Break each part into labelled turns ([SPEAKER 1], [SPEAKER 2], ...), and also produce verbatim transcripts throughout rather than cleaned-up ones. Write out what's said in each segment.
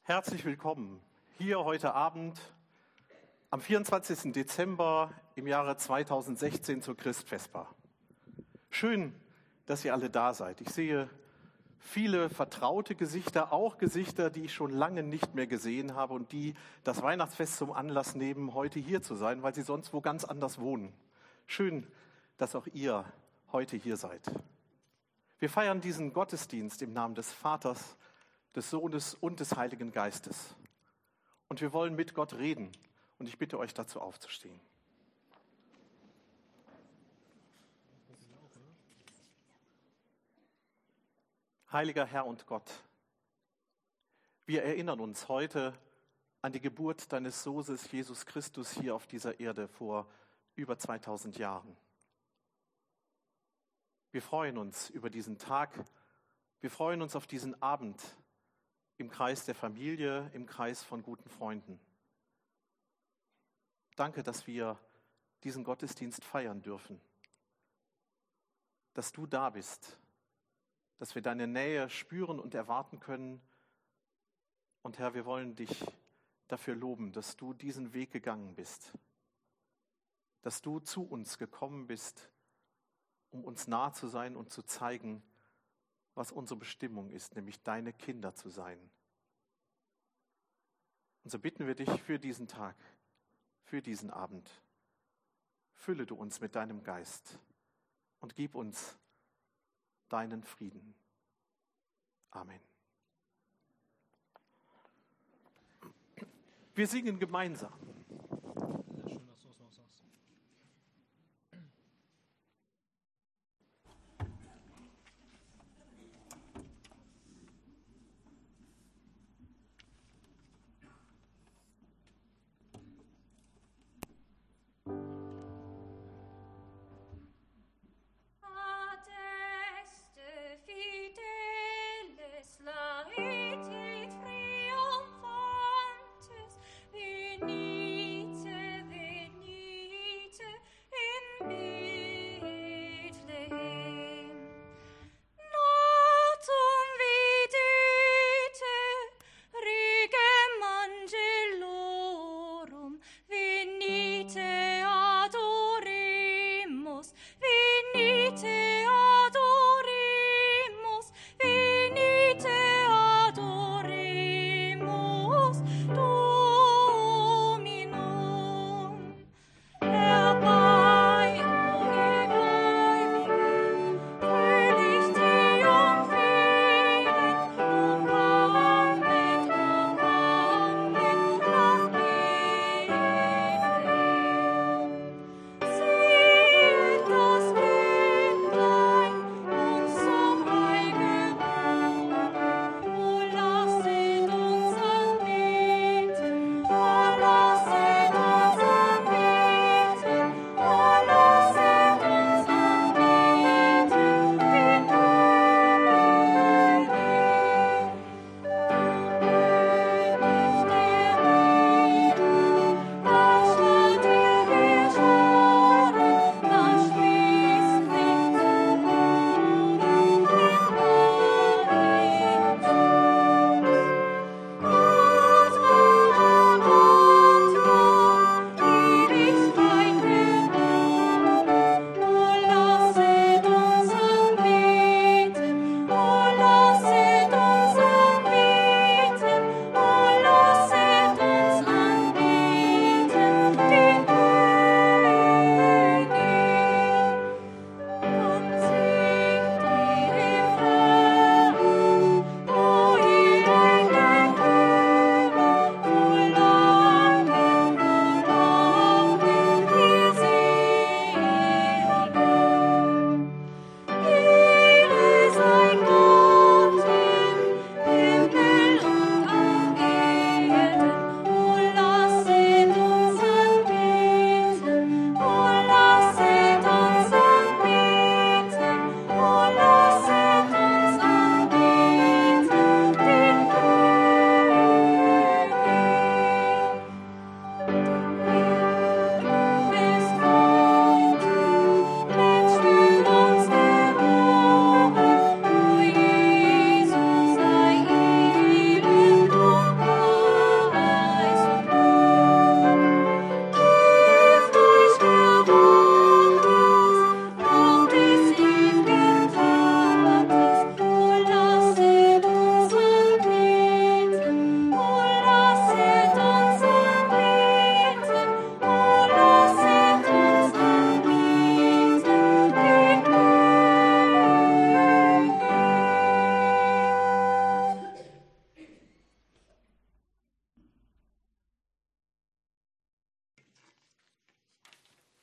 [SPEAKER 1] Herzlich willkommen hier heute Abend am vierundzwanzigsten Dezember im Jahre zweitausendsechzehn zur Christvesper. Schön, dass ihr alle da seid. Ich sehe viele vertraute Gesichter, auch Gesichter, die ich schon lange nicht mehr gesehen habe und die das Weihnachtsfest zum Anlass nehmen, heute hier zu sein, weil sie sonst wo ganz anders wohnen. Schön, dass auch ihr heute hier seid. Wir feiern diesen Gottesdienst im Namen des Vaters, des Sohnes und des Heiligen Geistes. Und wir wollen mit Gott reden. Und ich bitte euch dazu aufzustehen. Heiliger Herr und Gott, wir erinnern uns heute an die Geburt deines Sohnes Jesus Christus hier auf dieser Erde vor über zweitausend Jahren. Wir freuen uns über diesen Tag. Wir freuen uns auf diesen Abend im Kreis der Familie, im Kreis von guten Freunden. Danke, dass wir diesen Gottesdienst feiern dürfen, dass du da bist, dass wir deine Nähe spüren und erwarten können. Und Herr, wir wollen dich dafür loben, dass du diesen Weg gegangen bist, dass du zu uns gekommen bist, um uns nah zu sein und zu zeigen, was unsere Bestimmung ist, nämlich deine Kinder zu sein. Und so bitten wir dich für diesen Tag, für diesen Abend. Fülle du uns mit deinem Geist und gib uns deinen Frieden. Amen. Wir singen gemeinsam.
[SPEAKER 2] Need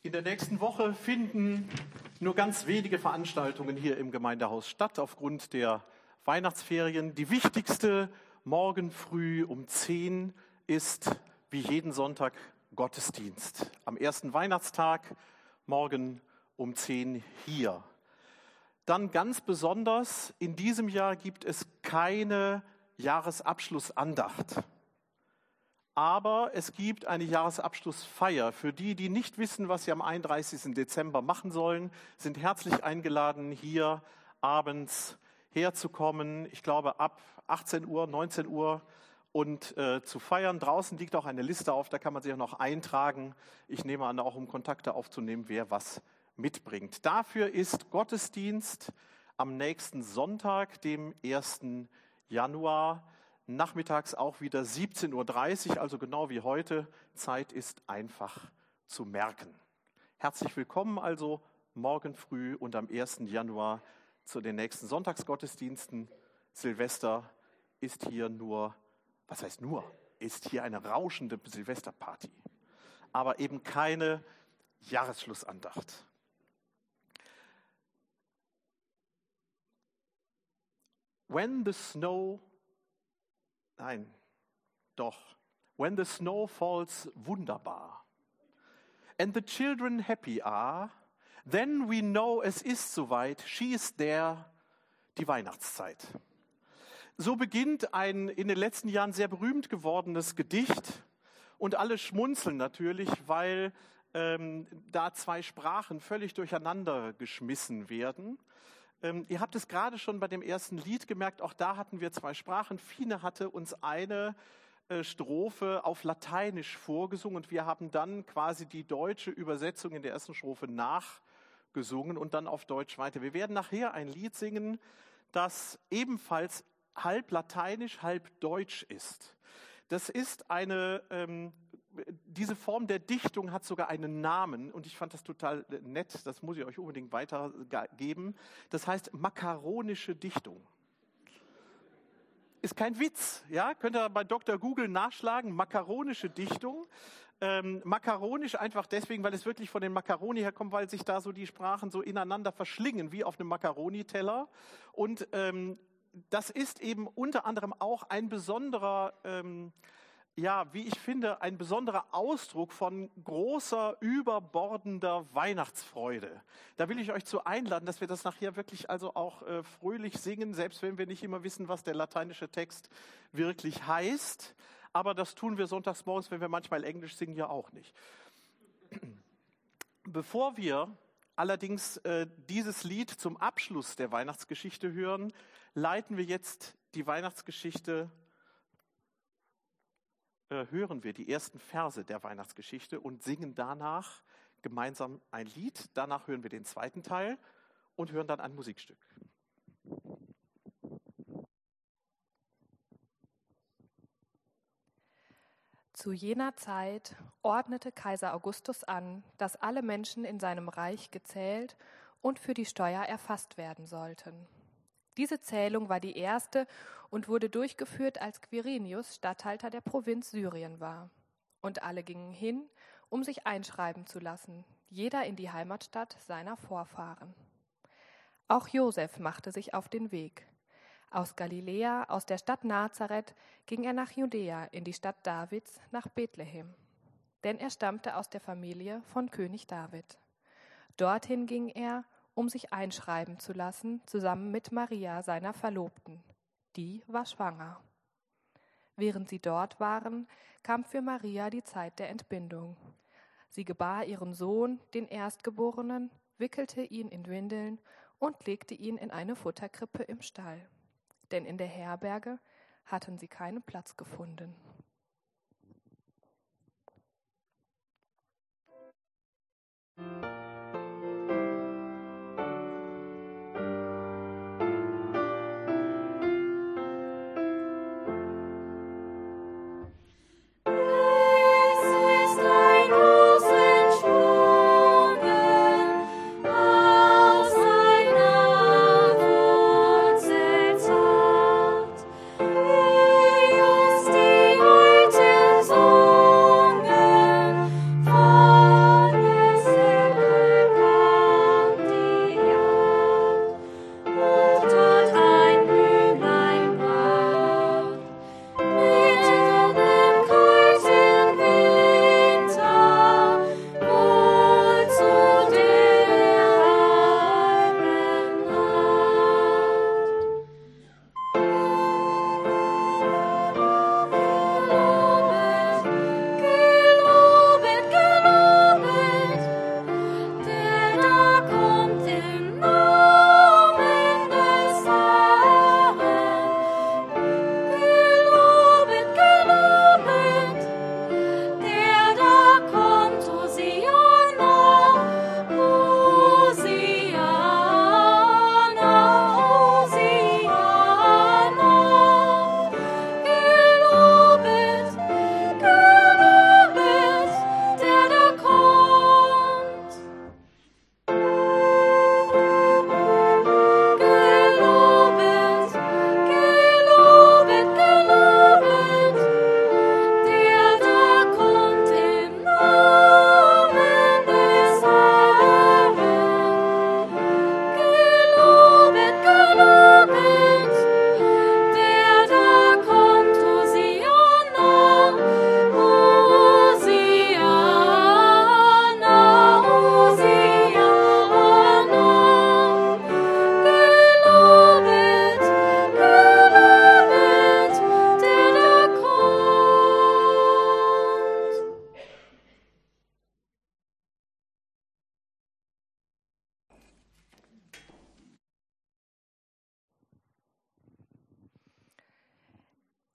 [SPEAKER 1] In der nächsten Woche finden nur ganz wenige Veranstaltungen hier im Gemeindehaus statt, aufgrund der Weihnachtsferien. Die wichtigste morgen früh um zehn ist wie jeden Sonntag Gottesdienst. Am ersten Weihnachtstag morgen um zehn hier. Dann ganz besonders, in diesem Jahr gibt es keine Jahresabschlussandacht. Aber es gibt eine Jahresabschlussfeier. Für die, die nicht wissen, was sie am einunddreißigsten Dezember machen sollen, sind herzlich eingeladen, hier abends herzukommen. Ich glaube ab achtzehn Uhr, neunzehn Uhr und äh, zu feiern. Draußen liegt auch eine Liste auf, da kann man sich auch noch eintragen. Ich nehme an, auch um Kontakte aufzunehmen, wer was mitbringt. Dafür ist Gottesdienst am nächsten Sonntag, dem ersten Januar. Nachmittags auch wieder siebzehn Uhr dreißig, also genau wie heute. Zeit ist einfach zu merken. Herzlich willkommen also morgen früh und am ersten Januar zu den nächsten Sonntagsgottesdiensten. Silvester ist hier nur, was heißt nur, ist hier eine rauschende Silvesterparty, aber eben keine Jahresschlussandacht. When the snow Nein, doch. When the snow falls wunderbar and the children happy are, then we know es ist soweit, she is there, die Weihnachtszeit. So beginnt ein in den letzten Jahren sehr berühmt gewordenes Gedicht und alle schmunzeln natürlich, weil ähm, da zwei Sprachen völlig durcheinander geschmissen werden. Ähm, ihr habt es gerade schon bei dem ersten Lied gemerkt, auch da hatten wir zwei Sprachen. Fine hatte uns eine äh, Strophe auf Lateinisch vorgesungen und wir haben dann quasi die deutsche Übersetzung in der ersten Strophe nachgesungen und dann auf Deutsch weiter. Wir werden nachher ein Lied singen, das ebenfalls halb lateinisch, halb deutsch ist. Das ist eine, ähm, diese Form der Dichtung hat sogar einen Namen und ich fand das total nett, das muss ich euch unbedingt weitergeben. Das heißt makaronische Dichtung. Ist kein Witz, ja? Könnt ihr bei Doktor Google nachschlagen, makaronische Dichtung. Ähm, makaronisch einfach deswegen, weil es wirklich von den Makaroni herkommt, weil sich da so die Sprachen so ineinander verschlingen, wie auf einem Makaroniteller. Und ähm, das ist eben unter anderem auch ein besonderer, ähm, ja, wie ich finde, ein besonderer Ausdruck von großer, überbordender Weihnachtsfreude. Da will ich euch zu einladen, dass wir das nachher wirklich also auch äh, fröhlich singen, selbst wenn wir nicht immer wissen, was der lateinische Text wirklich heißt. Aber das tun wir sonntags morgens, wenn wir manchmal Englisch singen, ja auch nicht. Bevor wir allerdings äh, dieses Lied zum Abschluss der Weihnachtsgeschichte hören, leiten wir jetzt die Weihnachtsgeschichte, äh, hören wir die ersten Verse der Weihnachtsgeschichte und singen danach gemeinsam ein Lied. Danach hören wir den zweiten Teil und hören dann ein Musikstück.
[SPEAKER 2] Zu jener Zeit ordnete Kaiser Augustus an, dass alle Menschen in seinem Reich gezählt und für die Steuer erfasst werden sollten. Diese Zählung war die erste und wurde durchgeführt, als Quirinius Statthalter der Provinz Syrien war. Und alle gingen hin, um sich einschreiben zu lassen, jeder in die Heimatstadt seiner Vorfahren. Auch Josef machte sich auf den Weg. Aus Galiläa, aus der Stadt Nazareth, ging er nach Judäa, in die Stadt Davids, nach Bethlehem. Denn er stammte aus der Familie von König David. Dorthin ging er, um sich einschreiben zu lassen, zusammen mit Maria, seiner Verlobten. Die war schwanger. Während sie dort waren, kam für Maria die Zeit der Entbindung. Sie gebar ihren Sohn, den Erstgeborenen, wickelte ihn in Windeln und legte ihn in eine Futterkrippe im Stall. Denn in der Herberge hatten sie keinen Platz gefunden.
[SPEAKER 3] Say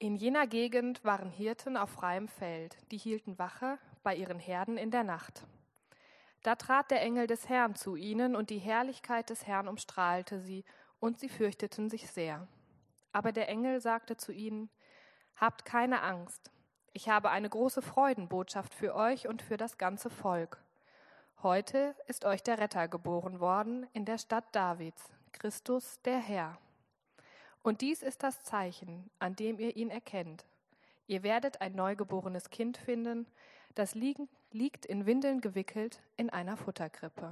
[SPEAKER 2] In jener Gegend waren Hirten auf freiem Feld, die hielten Wache bei ihren Herden in der Nacht. Da trat der Engel des Herrn zu ihnen, und die Herrlichkeit des Herrn umstrahlte sie, und sie fürchteten sich sehr. Aber der Engel sagte zu ihnen: Habt keine Angst, ich habe eine große Freudenbotschaft für euch und für das ganze Volk. Heute ist euch der Retter geboren worden in der Stadt Davids, Christus der Herr. Und dies ist das Zeichen, an dem ihr ihn erkennt. Ihr werdet ein neugeborenes Kind finden, das liegen, liegt in Windeln gewickelt in einer Futterkrippe.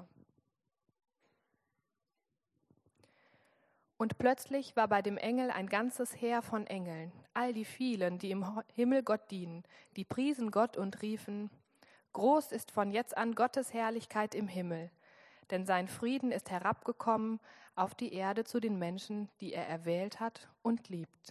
[SPEAKER 2] Und plötzlich war bei dem Engel ein ganzes Heer von Engeln, all die vielen, die im Himmel Gott dienen, die priesen Gott und riefen: Groß ist von jetzt an Gottes Herrlichkeit im Himmel, denn sein Frieden ist herabgekommen auf die Erde zu den Menschen, die er erwählt hat und liebt.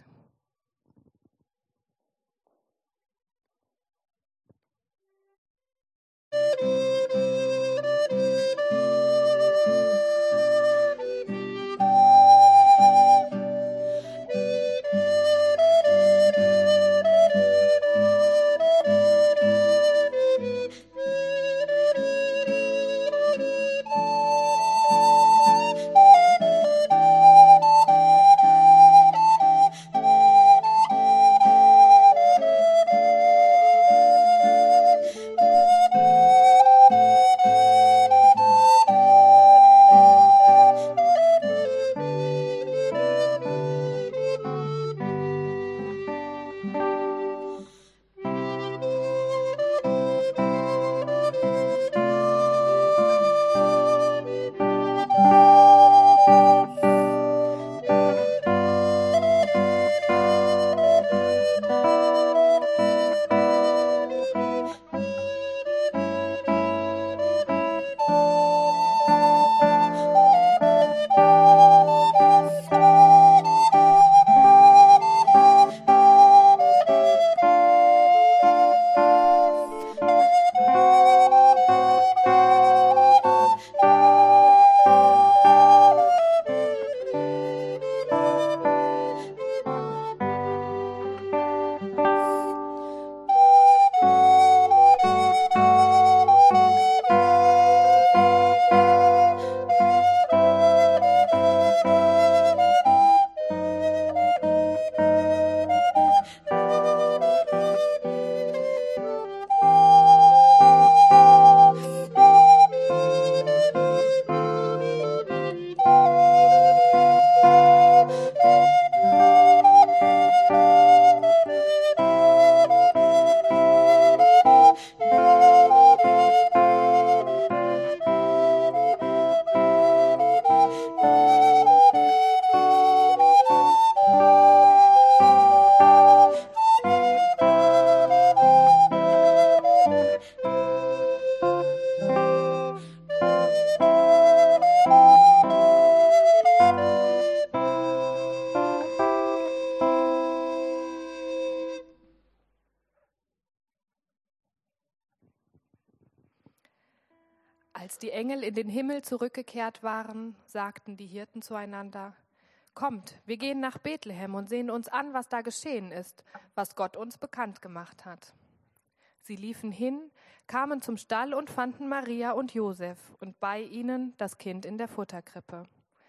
[SPEAKER 2] Als die Engel in den Himmel zurückgekehrt waren, sagten die Hirten zueinander: Kommt, wir gehen nach Bethlehem und sehen uns an, was da geschehen ist, was Gott uns bekannt gemacht hat. Sie liefen hin, kamen zum Stall und fanden Maria und Josef und bei ihnen das Kind in der Futterkrippe.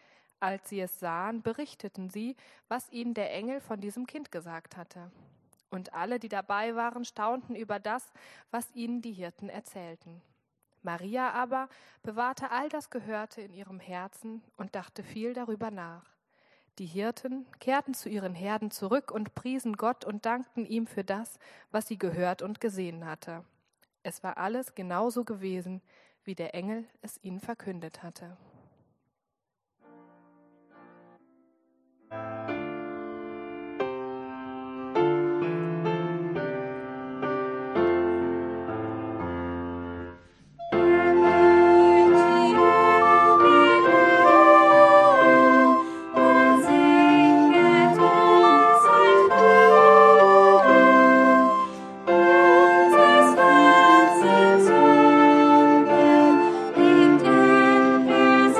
[SPEAKER 2] Als sie es sahen, berichteten sie, was ihnen der Engel von diesem Kind gesagt hatte. Und alle, die dabei waren, staunten über das, was ihnen die Hirten erzählten. Maria aber bewahrte all das Gehörte in ihrem Herzen und dachte viel darüber nach. Die Hirten kehrten zu ihren Herden zurück und priesen Gott und dankten ihm für das, was sie gehört und gesehen hatte. Es war alles genauso gewesen, wie der Engel es ihnen verkündet hatte.
[SPEAKER 3] Liegt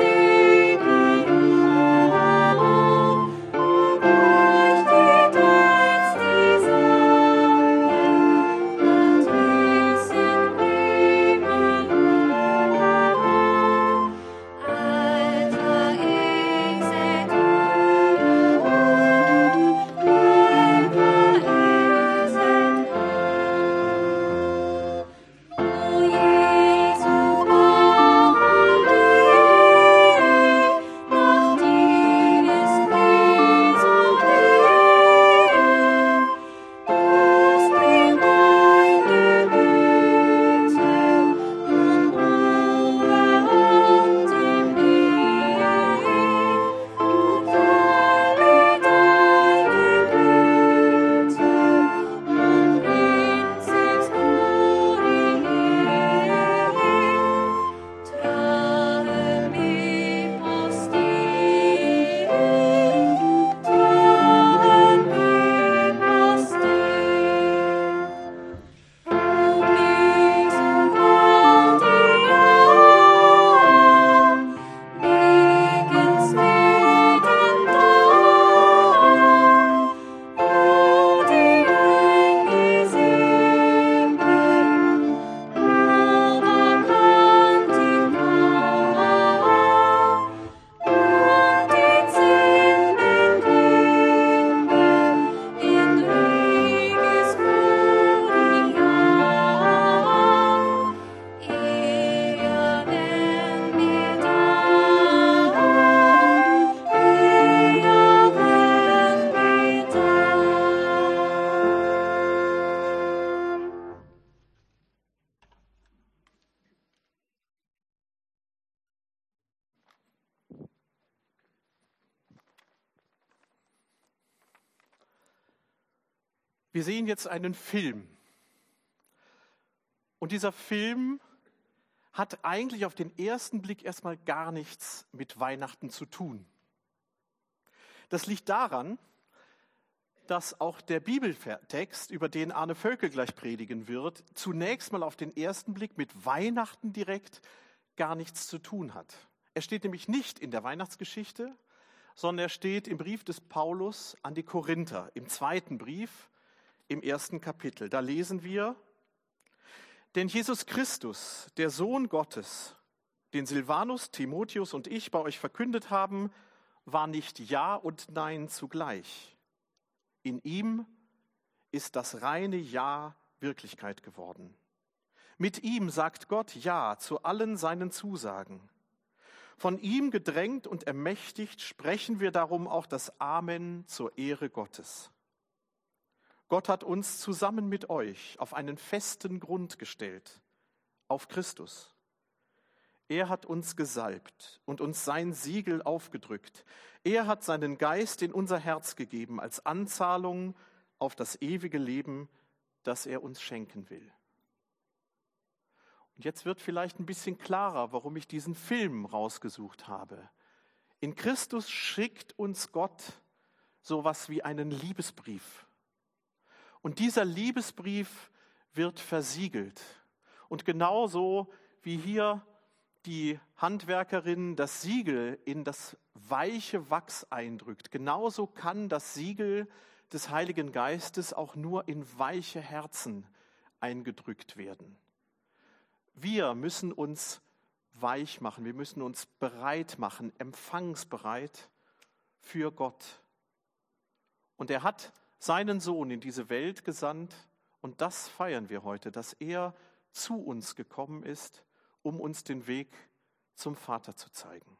[SPEAKER 1] Wir sehen jetzt einen Film. Und dieser Film hat eigentlich auf den ersten Blick erstmal gar nichts mit Weihnachten zu tun. Das liegt daran, dass auch der Bibeltext, über den Arne Völkel gleich predigen wird, zunächst mal auf den ersten Blick mit Weihnachten direkt gar nichts zu tun hat. Er steht nämlich nicht in der Weihnachtsgeschichte, sondern er steht im Brief des Paulus an die Korinther, im zweiten Brief, im ersten Kapitel. Da lesen wir: Denn Jesus Christus, der Sohn Gottes, den Silvanus, Timotheus und ich bei euch verkündet haben, war nicht Ja und Nein zugleich. In ihm ist das reine Ja Wirklichkeit geworden. Mit ihm sagt Gott Ja zu allen seinen Zusagen. Von ihm gedrängt und ermächtigt sprechen wir darum auch das Amen zur Ehre Gottes. Gott hat uns zusammen mit euch auf einen festen Grund gestellt, auf Christus. Er hat uns gesalbt und uns sein Siegel aufgedrückt. Er hat seinen Geist in unser Herz gegeben als Anzahlung auf das ewige Leben, das er uns schenken will. Und jetzt wird vielleicht ein bisschen klarer, warum ich diesen Film rausgesucht habe. In Christus schickt uns Gott sowas wie einen Liebesbrief. Und dieser Liebesbrief wird versiegelt. Und genauso wie hier die Handwerkerin das Siegel in das weiche Wachs eindrückt, genauso kann das Siegel des Heiligen Geistes auch nur in weiche Herzen eingedrückt werden. Wir müssen uns weich machen, wir müssen uns bereit machen, empfangsbereit für Gott. Und er hat seinen Sohn in diese Welt gesandt und das feiern wir heute, dass er zu uns gekommen ist, um uns den Weg zum Vater zu zeigen.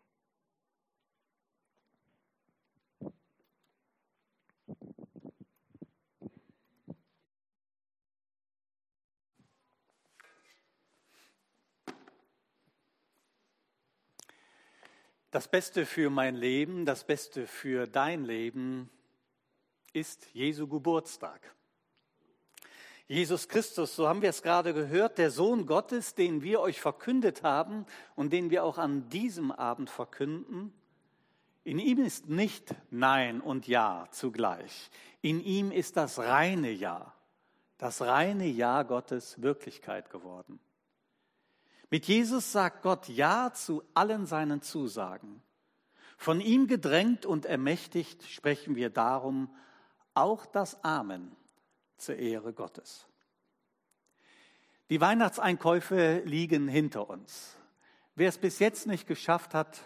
[SPEAKER 3] Das Beste für mein Leben, das Beste für dein Leben ist Jesu Geburtstag. Jesus Christus, so haben wir es gerade gehört, der Sohn Gottes, den wir euch verkündet haben und den wir auch an diesem Abend verkünden. In ihm ist nicht Nein und Ja zugleich. In ihm ist das reine Ja, das reine Ja Gottes Wirklichkeit geworden. Mit Jesus sagt Gott Ja zu allen seinen Zusagen. Von ihm gedrängt und ermächtigt sprechen wir darum auch das Amen zur Ehre Gottes. Die Weihnachtseinkäufe liegen hinter uns. Wer es bis jetzt nicht geschafft hat,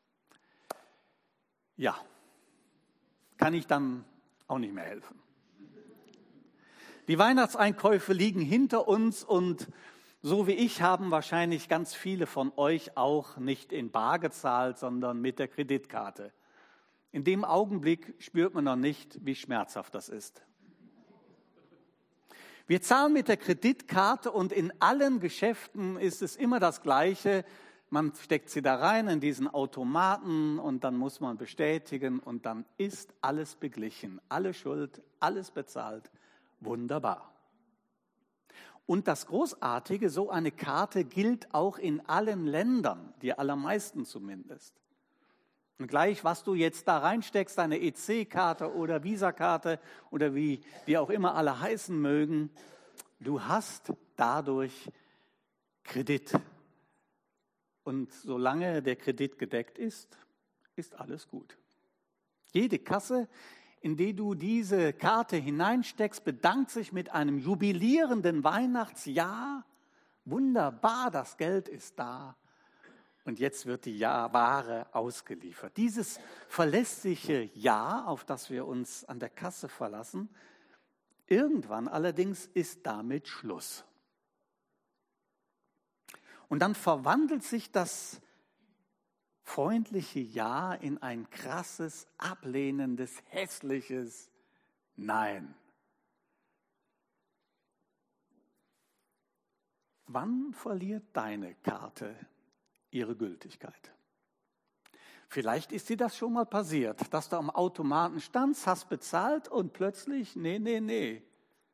[SPEAKER 3] ja, kann ich dann auch nicht mehr helfen. Die Weihnachtseinkäufe liegen hinter uns und so wie ich haben wahrscheinlich ganz viele von euch auch nicht in bar gezahlt, sondern mit der Kreditkarte. In dem Augenblick spürt man noch nicht, wie schmerzhaft das ist. Wir zahlen mit der Kreditkarte und in allen Geschäften ist es immer das Gleiche. Man steckt sie da rein in diesen Automaten und dann muss man bestätigen und dann ist alles beglichen, alle Schuld, alles bezahlt. Wunderbar. Und das Großartige, so eine Karte gilt auch in allen Ländern, die allermeisten zumindest. Und gleich, was du jetzt da reinsteckst, deine E C-Karte oder Visa-Karte oder wie die auch immer alle heißen mögen, du hast dadurch Kredit. Und solange der Kredit gedeckt ist, ist alles gut. Jede Kasse, in die du diese Karte hineinsteckst, bedankt sich mit einem jubilierenden Weihnachtsjahr. Wunderbar, das Geld ist da. Und jetzt wird die Ware ausgeliefert. Dieses verlässliche Ja, auf das wir uns an der Kasse verlassen, irgendwann allerdings ist damit Schluss. Und dann verwandelt sich das freundliche Ja in ein krasses, ablehnendes, hässliches Nein. Wann verliert deine Karte ihre Gültigkeit? Vielleicht ist dir das schon mal passiert, dass du am Automaten standst, hast bezahlt und plötzlich, nee, nee, nee,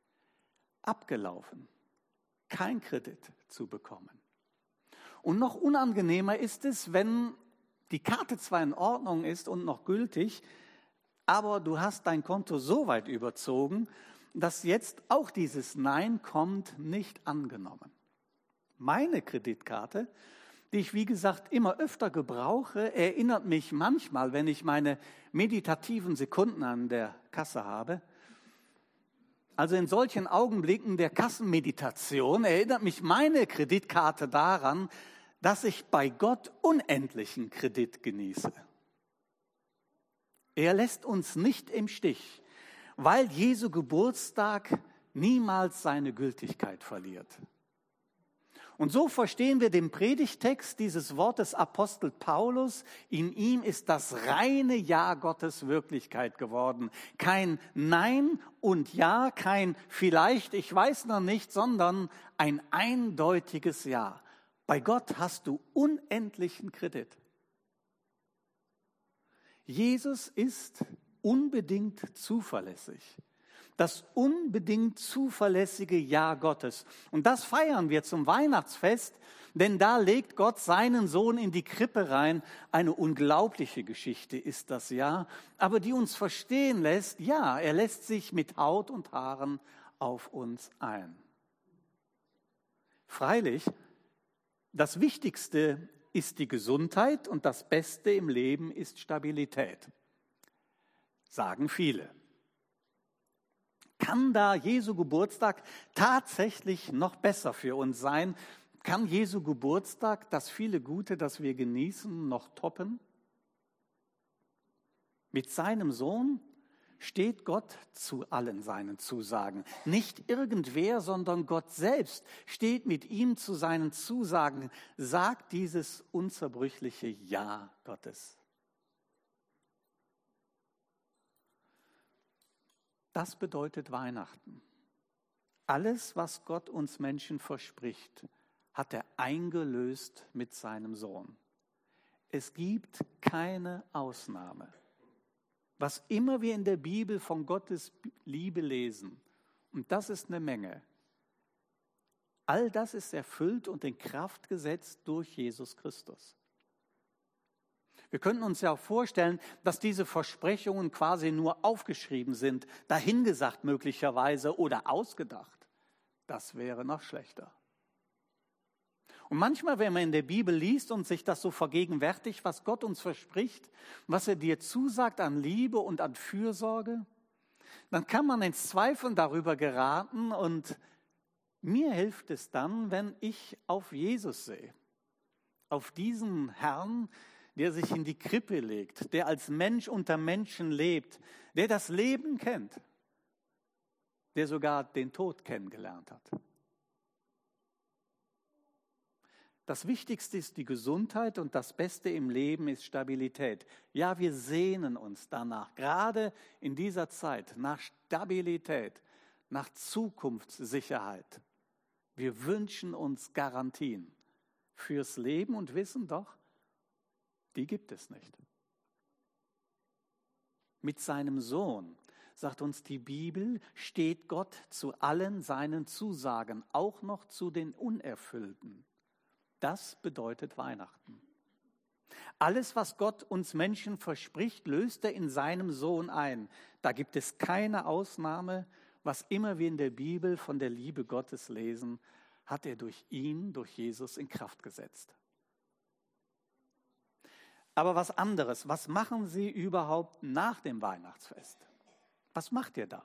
[SPEAKER 3] abgelaufen, kein Kredit zu bekommen. Und noch unangenehmer ist es, wenn die Karte zwar in Ordnung ist und noch gültig, aber du hast dein Konto so weit überzogen, dass jetzt auch dieses Nein kommt, nicht angenommen. Meine Kreditkarte, die ich wie gesagt immer öfter gebrauche, erinnert mich manchmal, wenn ich meine meditativen Sekunden an der Kasse habe, also in solchen Augenblicken der Kassenmeditation, erinnert mich meine Kreditkarte daran, dass ich bei Gott unendlichen Kredit genieße. Er lässt uns nicht im Stich, weil Jesu Geburtstag niemals seine Gültigkeit verliert. Und so verstehen wir den Predigtext dieses Wort des Apostel Paulus. In ihm ist das reine Ja Gottes Wirklichkeit geworden. Kein Nein und Ja, kein vielleicht, ich weiß noch nicht, sondern ein eindeutiges Ja. Bei Gott hast du unendlichen Kredit. Jesus ist unbedingt zuverlässig. Das unbedingt zuverlässige Ja Gottes. Und das feiern wir zum Weihnachtsfest, denn da legt Gott seinen Sohn in die Krippe rein. Eine unglaubliche Geschichte ist das ja, aber die uns verstehen lässt, ja, er lässt sich mit Haut und Haaren auf uns ein. Freilich, das Wichtigste ist die Gesundheit und das Beste im Leben ist Stabilität, sagen viele. Kann da Jesu Geburtstag tatsächlich noch besser für uns sein? Kann Jesu Geburtstag das viele Gute, das wir genießen, noch toppen? Mit seinem Sohn steht Gott zu allen seinen Zusagen. Nicht irgendwer, sondern Gott selbst steht mit ihm zu seinen Zusagen, sagt dieses unzerbrüchliche Ja Gottes. Das bedeutet Weihnachten. Alles, was Gott uns Menschen verspricht, hat er eingelöst mit seinem Sohn. Es gibt keine Ausnahme. Was immer wir in der Bibel von Gottes Liebe lesen, und das ist eine Menge, all das ist erfüllt und in Kraft gesetzt durch Jesus Christus. Wir könnten uns ja auch vorstellen, dass diese Versprechungen quasi nur aufgeschrieben sind, dahingesagt möglicherweise oder ausgedacht. Das wäre noch schlechter. Und manchmal, wenn man in der Bibel liest und sich das so vergegenwärtigt, was Gott uns verspricht, was er dir zusagt an Liebe und an Fürsorge, dann kann man ins Zweifeln darüber geraten und mir hilft es dann, wenn ich auf Jesus sehe, auf diesen Herrn, der sich in die Krippe legt, der als Mensch unter Menschen lebt, der das Leben kennt, der sogar den Tod kennengelernt hat. Das Wichtigste ist die Gesundheit und das Beste im Leben ist Stabilität. Ja, wir sehnen uns danach, gerade in dieser Zeit, nach Stabilität, nach Zukunftssicherheit. Wir wünschen uns Garantien fürs Leben und wissen doch, die gibt es nicht. Mit seinem Sohn, sagt uns die Bibel, steht Gott zu allen seinen Zusagen, auch noch zu den Unerfüllten. Das bedeutet Weihnachten. Alles, was Gott uns Menschen verspricht, löst er in seinem Sohn ein. Da gibt es keine Ausnahme. Was immer wir in der Bibel von der Liebe Gottes lesen, hat er durch ihn, durch Jesus in Kraft gesetzt. Aber was anderes, was machen Sie überhaupt nach dem Weihnachtsfest? Was macht ihr da?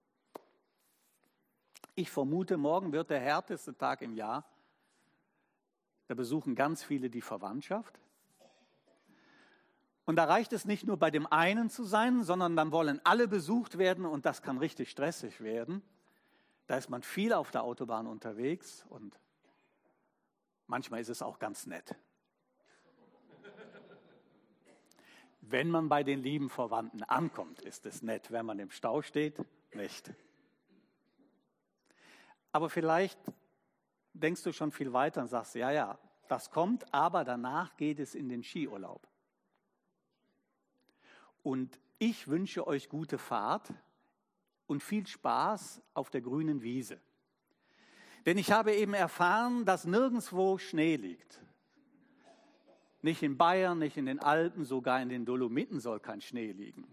[SPEAKER 3] Ich vermute, morgen wird der härteste Tag im Jahr. Da besuchen ganz viele die Verwandtschaft. Und da reicht es nicht nur bei dem einen zu sein, sondern dann wollen alle besucht werden und das kann richtig stressig werden. Da ist man viel auf der Autobahn unterwegs und manchmal ist es auch ganz nett. Wenn man bei den lieben Verwandten ankommt, ist es nett. Wenn man im Stau steht, nicht. Aber vielleicht denkst du schon viel weiter und sagst, ja, ja, das kommt, aber danach geht es in den Skiurlaub. Und ich wünsche euch gute Fahrt und viel Spaß auf der grünen Wiese. Denn ich habe eben erfahren, dass nirgendwo Schnee liegt. Nicht in Bayern, nicht in den Alpen, sogar in den Dolomiten soll kein Schnee liegen.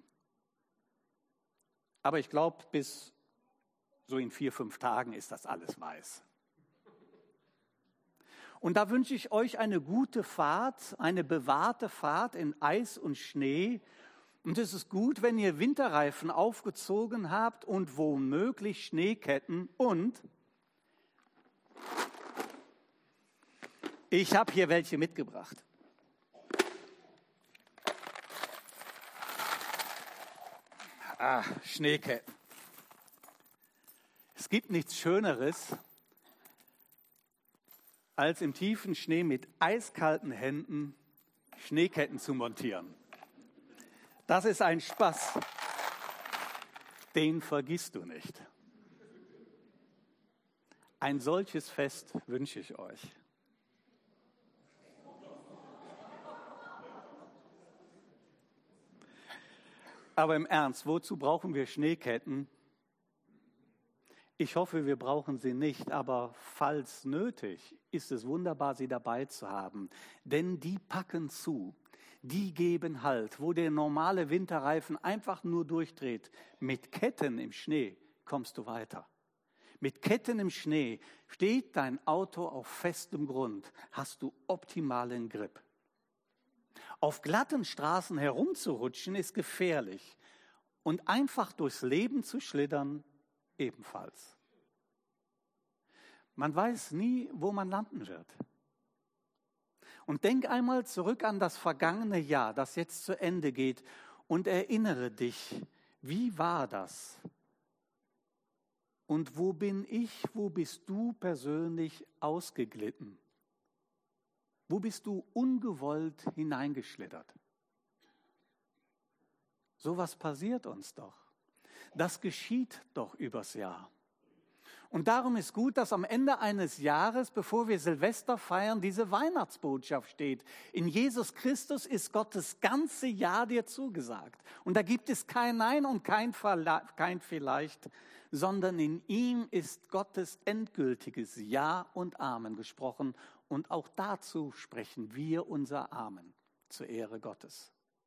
[SPEAKER 3] Aber ich glaube, bis so in vier, fünf Tagen ist das alles weiß. Und da wünsche ich euch eine gute Fahrt, eine bewahrte Fahrt in Eis und Schnee. Und es ist gut, wenn ihr Winterreifen aufgezogen habt und womöglich Schneeketten. Und ich habe hier welche mitgebracht. Ah, Schneeketten. Es gibt nichts Schöneres, als im tiefen Schnee mit eiskalten Händen Schneeketten zu montieren. Das ist ein Spaß, den vergisst du nicht. Ein solches Fest wünsche ich euch. Aber im Ernst, wozu brauchen wir Schneeketten? Ich hoffe, wir brauchen sie nicht, aber falls nötig, ist es wunderbar, sie dabei zu haben. Denn die packen zu, die geben Halt. Wo der normale Winterreifen einfach nur durchdreht, mit Ketten im Schnee kommst du weiter. Mit Ketten im Schnee steht dein Auto auf festem Grund, hast du optimalen Grip. Auf glatten Straßen herumzurutschen ist gefährlich und einfach durchs Leben zu schlittern ebenfalls. Man weiß nie, wo man landen wird. Und denk einmal zurück an das vergangene Jahr, das jetzt zu Ende geht, und erinnere dich, wie war das? Und wo bin ich, wo bist du persönlich ausgeglitten? Wo bist du ungewollt hineingeschlittert? So was passiert uns doch. Das geschieht doch übers Jahr. Und darum ist gut, dass am Ende eines Jahres, bevor wir Silvester feiern, diese Weihnachtsbotschaft steht. In Jesus Christus ist Gottes ganze Jahr dir zugesagt. Und da gibt es kein Nein und kein, Verla- kein Vielleicht, sondern in ihm ist Gottes endgültiges Ja und Amen gesprochen. Und auch dazu sprechen wir unser Amen zur Ehre Gottes.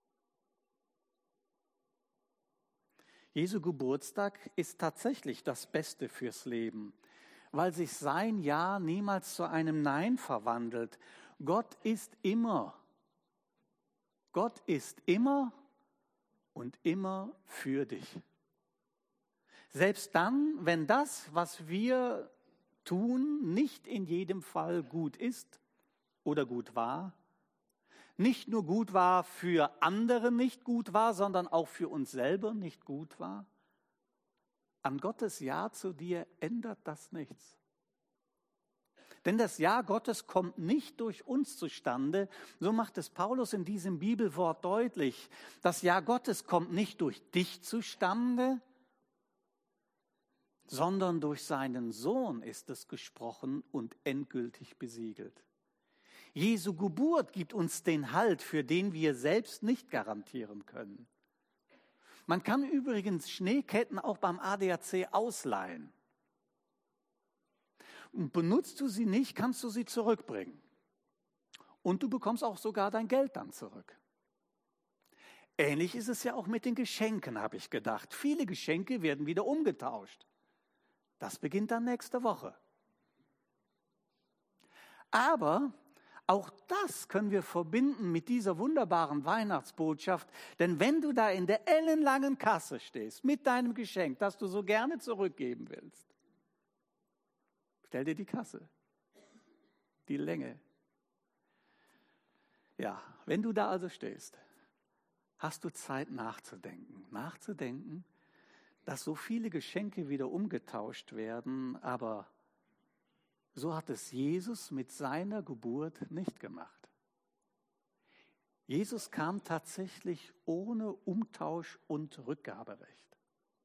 [SPEAKER 3] Jesu Geburtstag ist tatsächlich das Beste fürs Leben, weil sich sein Ja niemals zu einem Nein verwandelt. Gott ist immer, Gott ist immer und immer für dich. Selbst dann, wenn das, was wir tun, nicht in jedem Fall gut ist oder gut war, nicht nur gut war für andere nicht gut war, sondern auch für uns selber nicht gut war. An Gottes Ja zu dir ändert das nichts. Denn das Ja Gottes kommt nicht durch uns zustande, so macht es Paulus in diesem Bibelwort deutlich. Das Ja Gottes kommt nicht durch dich zustande, sondern durch seinen Sohn ist es gesprochen und endgültig besiegelt. Jesu Geburt gibt uns den Halt, für den wir selbst nicht garantieren können. Man kann übrigens Schneeketten auch beim A D A C ausleihen. Und benutzt du sie nicht, kannst du sie zurückbringen. Und du bekommst auch sogar dein Geld dann zurück. Ähnlich ist es ja auch mit den Geschenken, habe ich gedacht. Viele Geschenke werden wieder umgetauscht. Das beginnt dann nächste Woche. Aber auch das können wir verbinden mit dieser wunderbaren Weihnachtsbotschaft. Denn wenn du da in der ellenlangen Kasse stehst mit deinem Geschenk, das du so gerne zurückgeben willst, stell dir die Kasse, die Länge. Ja, wenn du da also stehst, hast du Zeit nachzudenken. Nachzudenken, dass so viele Geschenke wieder umgetauscht werden, aber so hat es Jesus mit seiner Geburt nicht gemacht. Jesus kam tatsächlich ohne Umtausch und Rückgaberecht.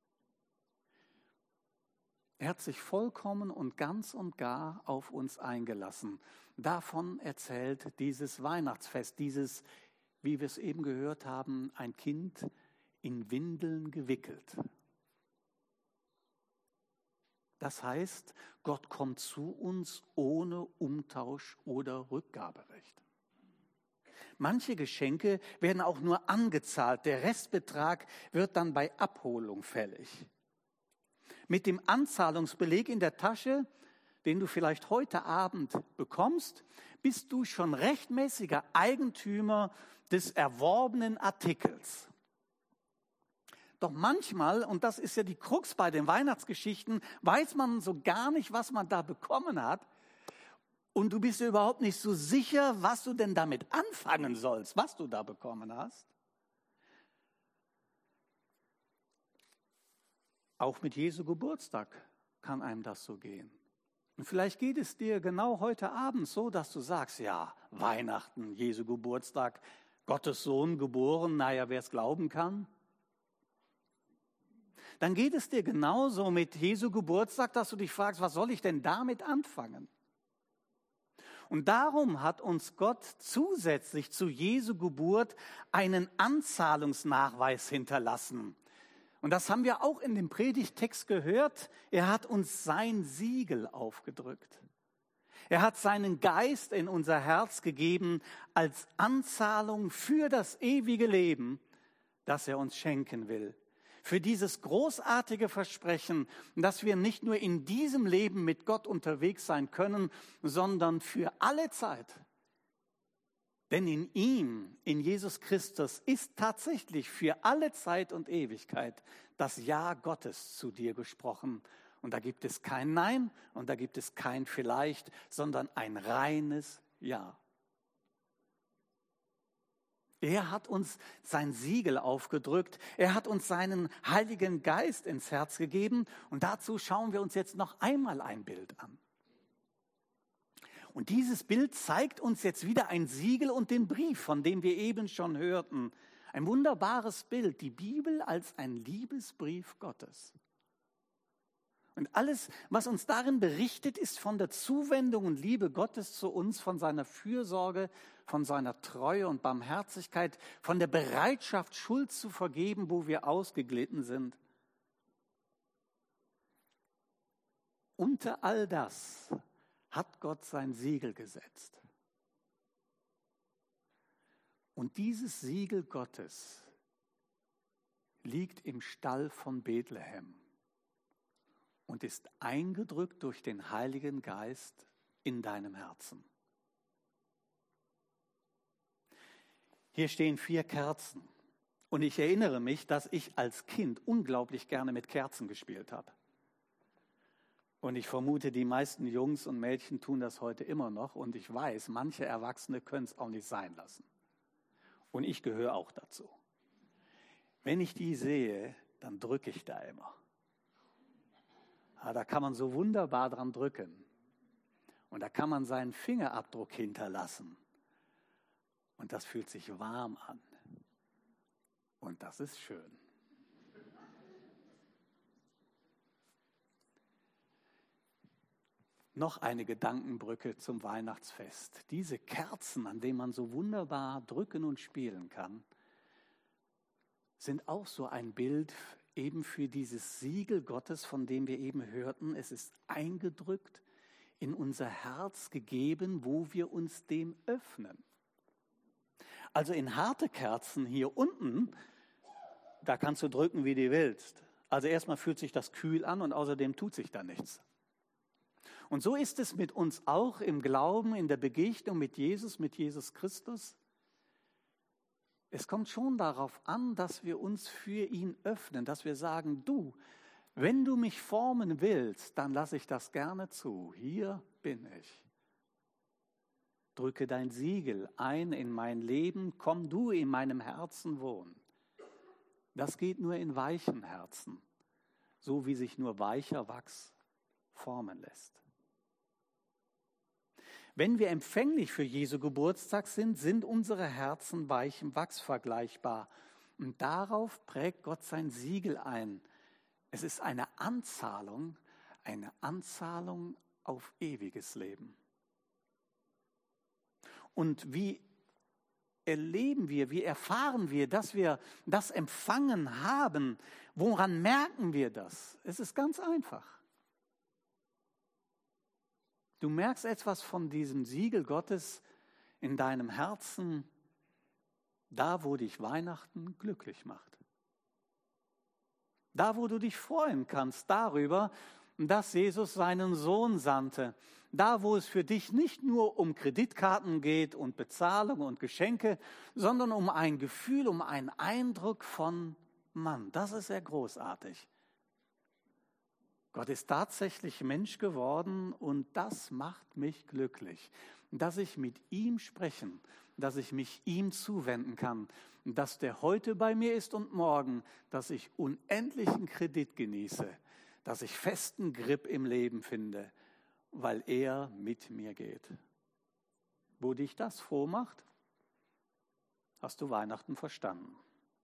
[SPEAKER 3] Er hat sich vollkommen und ganz und gar auf uns eingelassen. Davon erzählt dieses Weihnachtsfest, dieses, wie wir es eben gehört haben, ein Kind in Windeln gewickelt. Das heißt, Gott kommt zu uns ohne Umtausch oder Rückgaberecht. Manche Geschenke werden auch nur angezahlt. Der Restbetrag wird dann bei Abholung fällig. Mit dem Anzahlungsbeleg in der Tasche, den du vielleicht heute Abend bekommst, bist du schon rechtmäßiger Eigentümer des erworbenen Artikels. Doch manchmal, und das ist ja die Krux bei den Weihnachtsgeschichten, weiß man so gar nicht, was man da bekommen hat. Und du bist dir überhaupt nicht so sicher, was du denn damit anfangen sollst, was du da bekommen hast. Auch mit Jesu Geburtstag kann einem das so gehen. Und vielleicht geht es dir genau heute Abend so, dass du sagst, ja, Weihnachten, Jesu Geburtstag, Gottes Sohn geboren, naja, wer es glauben kann. Dann geht es dir genauso mit Jesu Geburtstag, dass du dich fragst, was soll ich denn damit anfangen? Und darum hat uns Gott zusätzlich zu Jesu Geburt einen Anzahlungsnachweis hinterlassen. Und das haben wir auch in dem Predigttext gehört. Er hat uns sein Siegel aufgedrückt. Er hat seinen Geist in unser Herz gegeben als Anzahlung für das ewige Leben, das er uns schenken will. Für dieses großartige Versprechen, dass wir nicht nur in diesem Leben mit Gott unterwegs sein können, sondern für alle Zeit. Denn in ihm, in Jesus Christus, ist tatsächlich für alle Zeit und Ewigkeit das Ja Gottes zu dir gesprochen. Und da gibt es kein Nein und da gibt es kein Vielleicht, sondern ein reines Ja. Er hat uns sein Siegel aufgedrückt. Er hat uns seinen Heiligen Geist ins Herz gegeben. Und dazu schauen wir uns jetzt noch einmal ein Bild an. Und dieses Bild zeigt uns jetzt wieder ein Siegel und den Brief, von dem wir eben schon hörten. Ein wunderbares Bild, die Bibel als ein Liebesbrief Gottes. Und alles, was uns darin berichtet, ist von der Zuwendung und Liebe Gottes zu uns, von seiner Fürsorge, von seiner Treue und Barmherzigkeit, von der Bereitschaft, Schuld zu vergeben, wo wir ausgeglitten sind. Unter all das hat Gott sein Siegel gesetzt. Und dieses Siegel Gottes liegt im Stall von Bethlehem und ist eingedrückt durch den Heiligen Geist in deinem Herzen. Hier stehen vier Kerzen. Und ich erinnere mich, dass ich als Kind unglaublich gerne mit Kerzen gespielt habe. Und ich vermute, die meisten Jungs und Mädchen tun das heute immer noch. Und ich weiß, manche Erwachsene können es auch nicht sein lassen. Und ich gehöre auch dazu. Wenn ich die sehe, dann drücke ich da immer. Ja, da kann man so wunderbar dran drücken. Und da kann man seinen Fingerabdruck hinterlassen. Und das fühlt sich warm an. Und das ist schön. Noch eine Gedankenbrücke zum Weihnachtsfest. Diese Kerzen, an denen man so wunderbar drücken und spielen kann, sind auch so ein Bild eben für dieses Siegel Gottes, von dem wir eben hörten. Es ist eingedrückt, in unser Herz gegeben, wo wir uns dem öffnen. Also in harte Kerzen hier unten, da kannst du drücken, wie du willst. Also erstmal fühlt sich das kühl an und außerdem tut sich da nichts. Und so ist es mit uns auch im Glauben, in der Begegnung mit Jesus, mit Jesus Christus. Es kommt schon darauf an, dass wir uns für ihn öffnen, dass wir sagen, du, wenn du mich formen willst, dann lasse ich das gerne zu. Hier bin ich. Drücke dein Siegel ein in mein Leben, komm du in meinem Herzen wohnen. Das geht nur in weichen Herzen, so wie sich nur weicher Wachs formen lässt. Wenn wir empfänglich für Jesu Geburtstag sind, sind unsere Herzen weichem Wachs vergleichbar. Und darauf prägt Gott sein Siegel ein. Es ist eine Anzahlung, eine Anzahlung auf ewiges Leben. Und wie erleben wir, wie erfahren wir, dass wir das empfangen haben? Woran merken wir das? Es ist ganz einfach. Du merkst etwas von diesem Siegel Gottes in deinem Herzen, da wo dich Weihnachten glücklich macht. Da wo du dich freuen kannst darüber, dass Jesus seinen Sohn sandte. Da wo es für dich nicht nur um Kreditkarten geht und Bezahlung und Geschenke, sondern um ein Gefühl, um einen Eindruck von Mann. Das ist sehr großartig. Gott ist tatsächlich Mensch geworden und das macht mich glücklich, dass ich mit ihm sprechen, dass ich mich ihm zuwenden kann, dass der heute bei mir ist und morgen, dass ich unendlichen Kredit genieße, dass ich festen Grip im Leben finde, weil er mit mir geht. Wo dich das froh macht, hast du Weihnachten verstanden.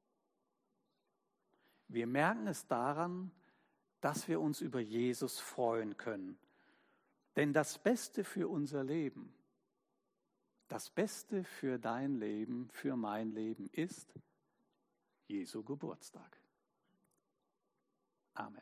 [SPEAKER 3] Wir merken es daran, dass wir uns über Jesus freuen können. Denn das Beste für unser Leben, das Beste für dein Leben, für mein Leben ist Jesu Geburtstag. Amen.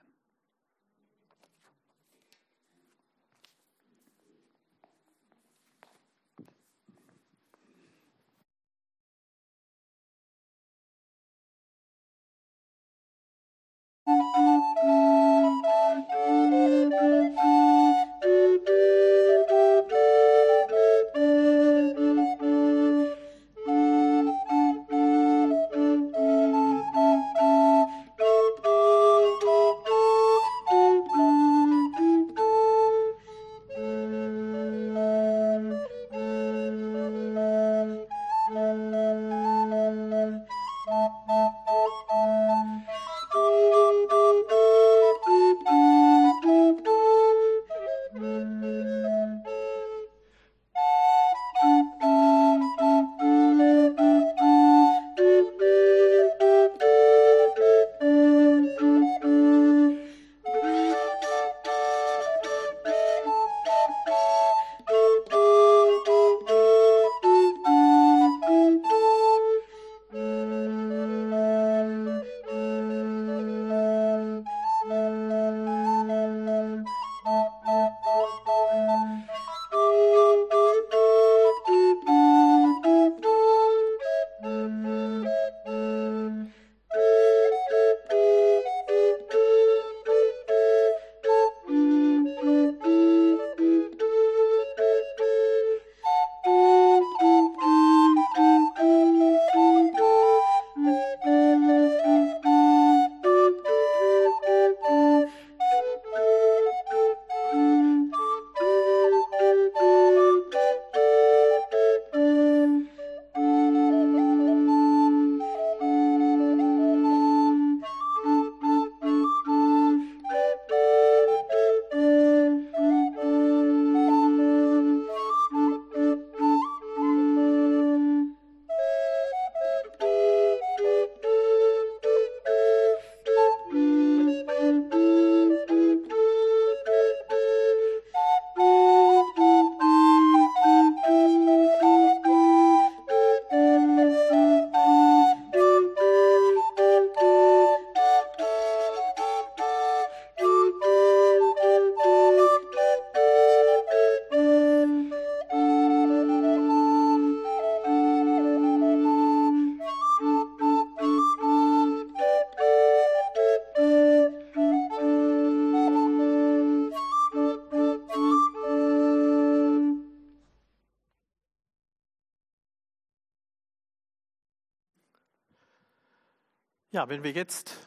[SPEAKER 1] Ja, wenn wir jetzt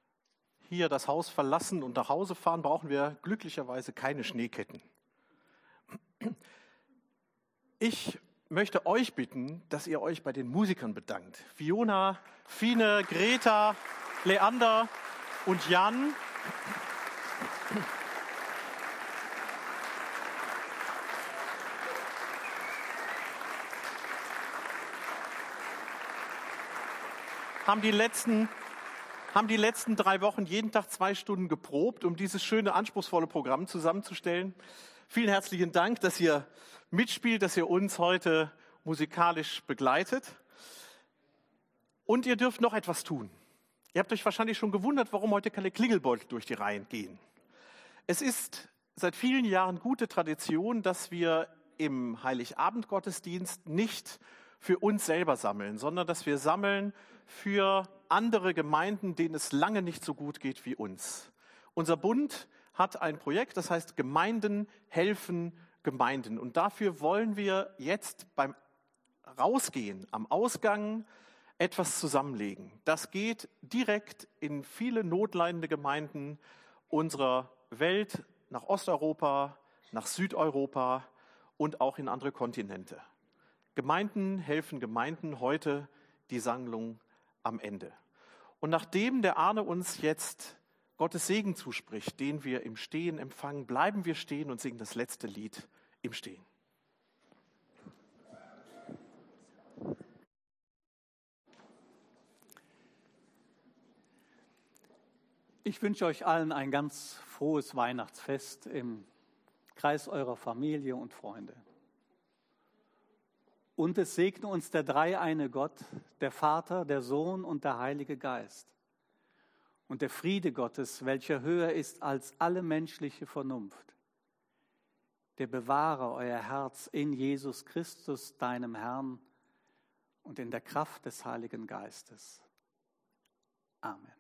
[SPEAKER 1] hier das Haus verlassen und nach Hause fahren, brauchen wir glücklicherweise keine Schneeketten. Ich möchte euch bitten, dass ihr euch bei den Musikern bedankt. Fiona, Fine, Greta, Leander und Jan. Haben die letzten, haben die letzten drei Wochen jeden Tag zwei Stunden geprobt, um dieses schöne, anspruchsvolle Programm zusammenzustellen. Vielen herzlichen Dank, dass ihr mitspielt, dass ihr uns heute musikalisch begleitet. Und ihr dürft noch etwas tun. Ihr habt euch wahrscheinlich schon gewundert, warum heute keine Klingelbeutel durch die Reihen gehen. Es ist seit vielen Jahren gute Tradition, dass wir im Heiligabend-Gottesdienst nicht für uns selber sammeln, sondern dass wir sammeln für andere Gemeinden, denen es lange nicht so gut geht wie uns. Unser Bund hat ein Projekt, das heißt Gemeinden helfen Gemeinden. Und dafür wollen wir jetzt beim Rausgehen, am Ausgang, etwas zusammenlegen. Das geht direkt in viele notleidende Gemeinden unserer Welt, nach Osteuropa, nach Südeuropa und auch in andere Kontinente. Gemeinden helfen Gemeinden, heute die Sammlung am Ende. Und nachdem der Arne uns jetzt Gottes Segen zuspricht, den wir im Stehen empfangen, bleiben wir stehen und singen das letzte Lied im Stehen.
[SPEAKER 3] Ich wünsche euch allen ein ganz frohes Weihnachtsfest im Kreis eurer Familie und Freunde. Und es segne uns der dreieine Gott, der Vater, der Sohn und der Heilige Geist. Und der Friede Gottes, welcher höher ist als alle menschliche Vernunft, der bewahre euer Herz in Jesus Christus, deinem Herrn, und in der Kraft des Heiligen Geistes. Amen.